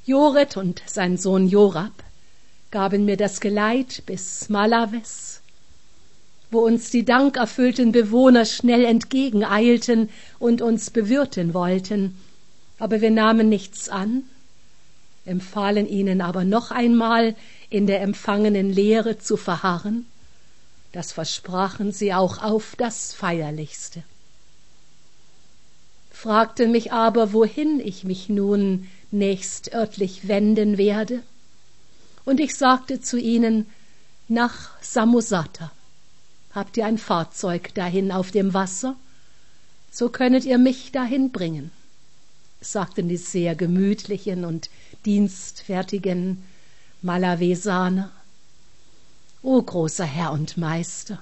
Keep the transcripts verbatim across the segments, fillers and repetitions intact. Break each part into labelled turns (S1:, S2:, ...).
S1: Jored und sein Sohn Jorab gaben mir das Geleit bis Malaves, wo uns die dankerfüllten Bewohner schnell entgegeneilten und uns bewirten wollten. Aber wir nahmen nichts an, empfahlen ihnen aber noch einmal, in der empfangenen Lehre zu verharren. Das versprachen sie auch auf das Feierlichste. Fragten mich aber, wohin ich mich nun nächst örtlich wenden werde. Und ich sagte zu ihnen, nach Samosata. Habt ihr ein Fahrzeug dahin auf dem Wasser? So könnet ihr mich dahin bringen, sagten die sehr gemütlichen und dienstfertigen Malavesaner. O großer Herr und Meister,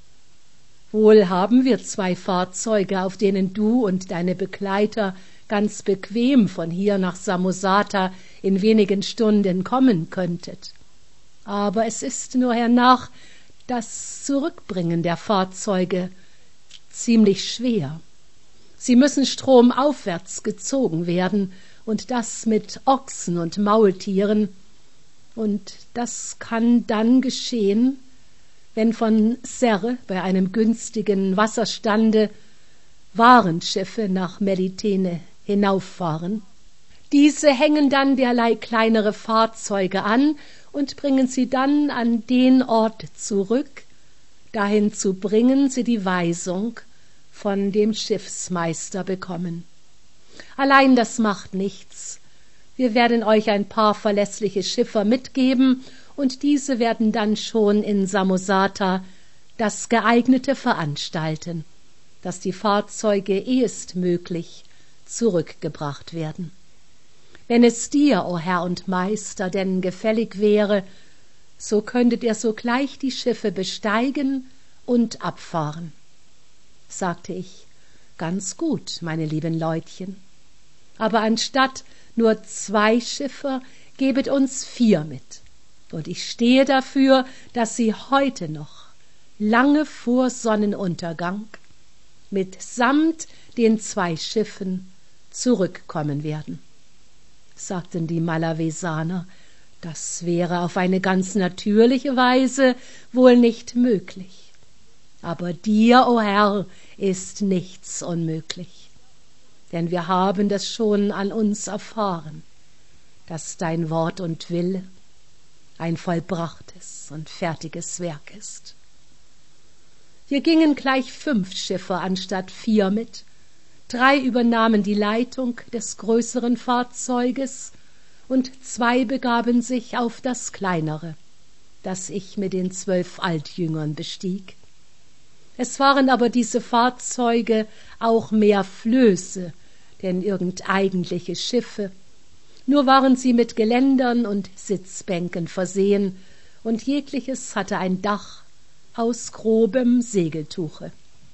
S1: wohl haben wir zwei Fahrzeuge, auf denen du und deine Begleiter ganz bequem von hier nach Samosata in wenigen Stunden kommen könntet. Aber es ist nur hernach das Zurückbringen der Fahrzeuge ziemlich schwer. Sie müssen stromaufwärts gezogen werden, und das mit Ochsen und Maultieren, und das kann dann geschehen, wenn von Serre bei einem günstigen Wasserstande Warenschiffe nach Melitene hinauffahren. Diese hängen dann derlei kleinere Fahrzeuge an und bringen sie dann an den Ort zurück, dahin zu bringen sie die Weisung von dem Schiffsmeister bekommen. Allein das macht nichts. Wir werden euch ein paar verlässliche Schiffer mitgeben, und diese werden dann schon in Samosata das Geeignete veranstalten, dass die Fahrzeuge ehestmöglich zurückgebracht werden. Wenn es dir, o Herr und Meister, denn gefällig wäre, so könntet ihr sogleich die Schiffe besteigen und abfahren. Sagte ich, ganz gut, meine lieben Leutchen, aber anstatt nur zwei Schiffer, gebet uns vier mit. Und ich stehe dafür, dass sie heute noch, lange vor Sonnenuntergang, mitsamt den zwei Schiffen zurückkommen werden. Sagten die Malavesaner, das wäre auf eine ganz natürliche Weise wohl nicht möglich. Aber dir, o Herr, ist nichts unmöglich, denn wir haben das schon an uns erfahren, dass dein Wort und Wille ein vollbrachtes und fertiges Werk ist. Hier gingen gleich fünf Schiffe anstatt vier mit, drei übernahmen die Leitung des größeren Fahrzeuges und zwei begaben sich auf das kleinere, das ich mit den zwölf Altjüngern bestieg. Es waren aber diese Fahrzeuge auch mehr Flöße denn irgend eigentliche Schiffe, nur waren sie mit Geländern und Sitzbänken versehen, und jegliches hatte ein Dach aus grobem Segeltuche.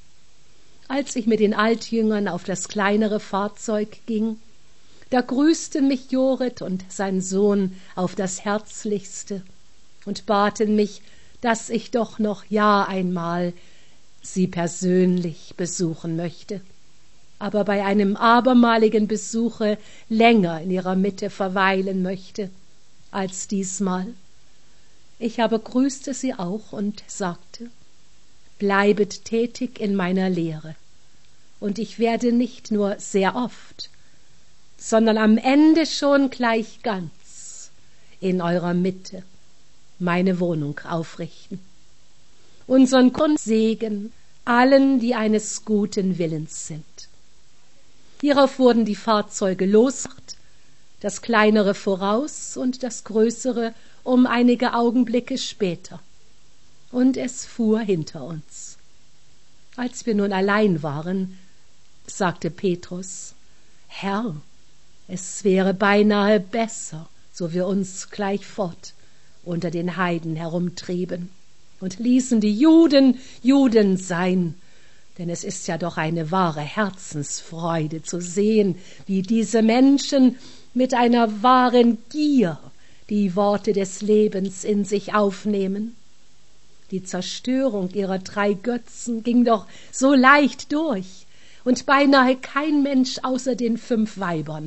S1: Als ich mit den Altjüngern auf das kleinere Fahrzeug ging, da grüßten mich Jored und sein Sohn auf das Herzlichste und baten mich, dass ich doch noch ja einmal sie persönlich besuchen möchte, aber bei einem abermaligen Besuche länger in ihrer Mitte verweilen möchte als diesmal. Ich aber grüßte sie auch und sagte, bleibet tätig in meiner Lehre, und ich werde nicht nur sehr oft, sondern am Ende schon gleich ganz in eurer Mitte meine Wohnung aufrichten. Unseren Grundsegen allen, die eines guten Willens sind. Hierauf wurden die Fahrzeuge losgemacht, das kleinere voraus und das größere um einige Augenblicke später, und es fuhr hinter uns. Als wir nun allein waren, sagte Petrus, Herr, es wäre beinahe besser, so wir uns gleich fort unter den Heiden herumtrieben und ließen die Juden Juden sein, denn es ist ja doch eine wahre Herzensfreude zu sehen, wie diese Menschen mit einer wahren Gier die Worte des Lebens in sich aufnehmen. Die Zerstörung ihrer drei Götzen ging doch so leicht durch, und beinahe kein Mensch außer den fünf Weibern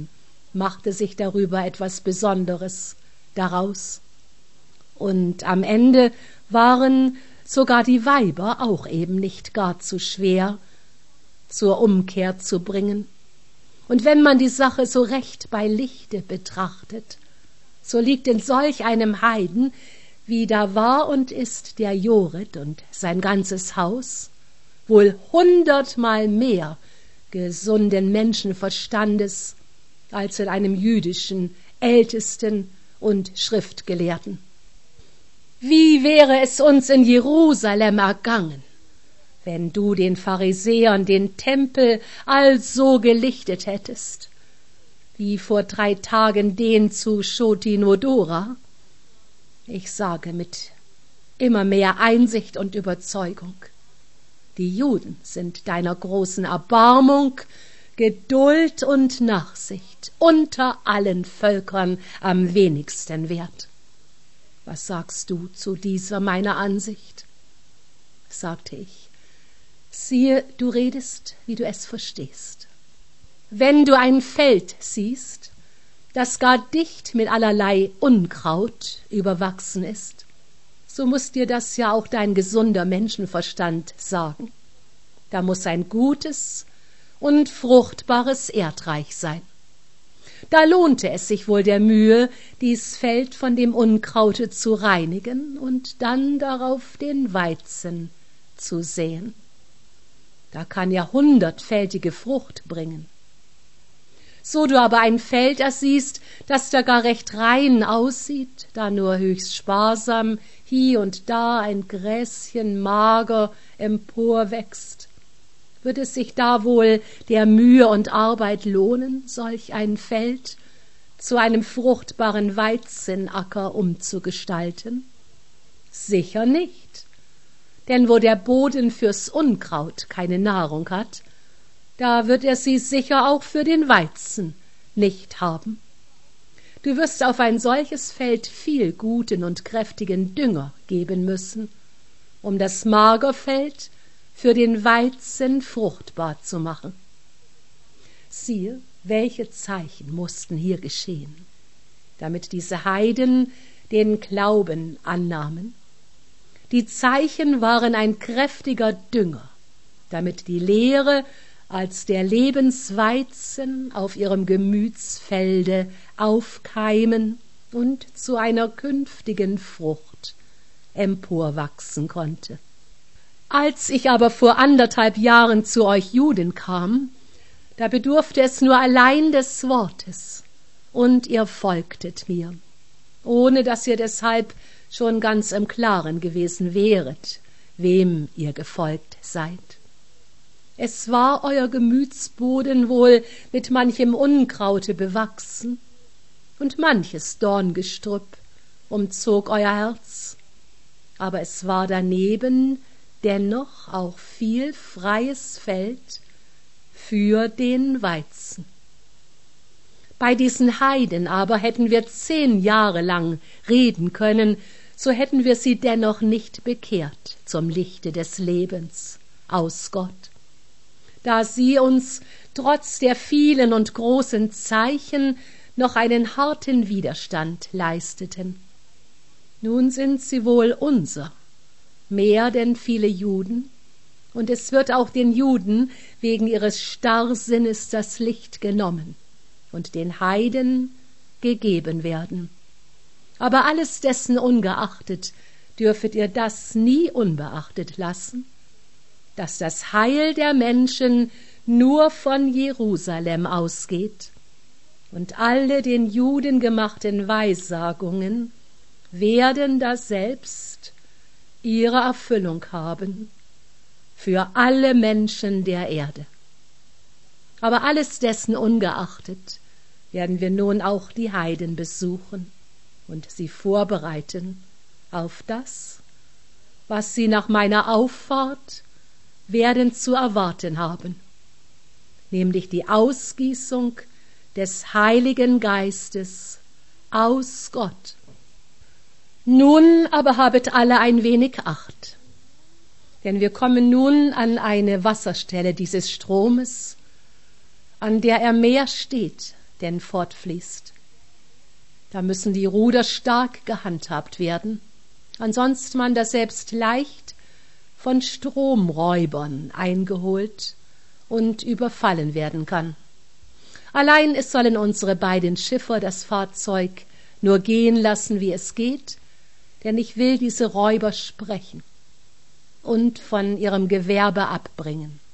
S1: machte sich darüber etwas Besonderes daraus. Und am Ende waren sogar die Weiber auch eben nicht gar zu schwer zur Umkehr zu bringen. Und wenn man die Sache so recht bei Lichte betrachtet, so liegt in solch einem Heiden, wie da war und ist der Jorid und sein ganzes Haus, wohl hundertmal mehr gesunden Menschenverstandes als in einem jüdischen Ältesten und Schriftgelehrten. Wie wäre es uns in Jerusalem ergangen, wenn du den Pharisäern den Tempel also gelichtet hättest, wie vor drei Tagen den zu Chotinodora? Ich sage mit immer mehr Einsicht und Überzeugung, die Juden sind deiner großen Erbarmung, Geduld und Nachsicht unter allen Völkern am wenigsten wert. Was sagst du zu dieser meiner Ansicht? Sagte ich, siehe, du redest, wie du es verstehst. Wenn du ein Feld siehst, das gar dicht mit allerlei Unkraut überwachsen ist, so muß dir das ja auch dein gesunder Menschenverstand sagen. Da muß ein gutes und fruchtbares Erdreich sein. Da lohnte es sich wohl der Mühe, dies Feld von dem Unkraute zu reinigen und dann darauf den Weizen zu säen. Da kann ja hundertfältige Frucht bringen. So du aber ein Feld ersiehst, das da gar recht rein aussieht, da nur höchst sparsam hie und da ein Gräschen mager emporwächst, wird es sich da wohl der Mühe und Arbeit lohnen, solch ein Feld zu einem fruchtbaren Weizenacker umzugestalten? Sicher nicht, denn wo der Boden fürs Unkraut keine Nahrung hat, da wird er sie sicher auch für den Weizen nicht haben. Du wirst auf ein solches Feld viel guten und kräftigen Dünger geben müssen, um das Magerfeld für den Weizen fruchtbar zu machen. Siehe, welche Zeichen mussten hier geschehen, damit diese Heiden den Glauben annahmen. Die Zeichen waren ein kräftiger Dünger, damit die Lehre als der Lebensweizen auf ihrem Gemütsfelde aufkeimen und zu einer künftigen Frucht emporwachsen konnte. Als ich aber vor anderthalb Jahren zu euch Juden kam, da bedurfte es nur allein des Wortes, und ihr folgtet mir, ohne dass ihr deshalb schon ganz im Klaren gewesen wäret, wem ihr gefolgt seid. Es war euer Gemütsboden wohl mit manchem Unkraute bewachsen, und manches Dorngestrüpp umzog euer Herz, aber es war daneben dennoch auch viel freies Feld für den Weizen. Bei diesen Heiden aber hätten wir zehn Jahre lang reden können, so hätten wir sie dennoch nicht bekehrt zum Lichte des Lebens aus Gott, da sie uns trotz der vielen und großen Zeichen noch einen harten Widerstand leisteten. Nun sind sie wohl unser, mehr denn viele Juden, und es wird auch den Juden wegen ihres Starrsinnes das Licht genommen und den Heiden gegeben werden. Aber alles dessen ungeachtet dürfet ihr das nie unbeachtet lassen, dass das Heil der Menschen nur von Jerusalem ausgeht und alle den Juden gemachten Weissagungen werden daselbst ihre Erfüllung haben für alle Menschen der Erde. Aber alles dessen ungeachtet werden wir nun auch die Heiden besuchen und sie vorbereiten auf das, was sie nach meiner Auffahrt werden zu erwarten haben, nämlich die Ausgießung des Heiligen Geistes aus Gott. Nun aber habet alle ein wenig Acht, denn wir kommen nun an eine Wasserstelle dieses Stromes, an der er mehr steht denn fortfließt. Da müssen die Ruder stark gehandhabt werden, ansonsten man das selbst leicht von Stromräubern eingeholt und überfallen werden kann. Allein es sollen unsere beiden Schiffer das Fahrzeug nur gehen lassen, wie es geht, denn ich will diese Räuber sprechen und von ihrem Gewerbe abbringen.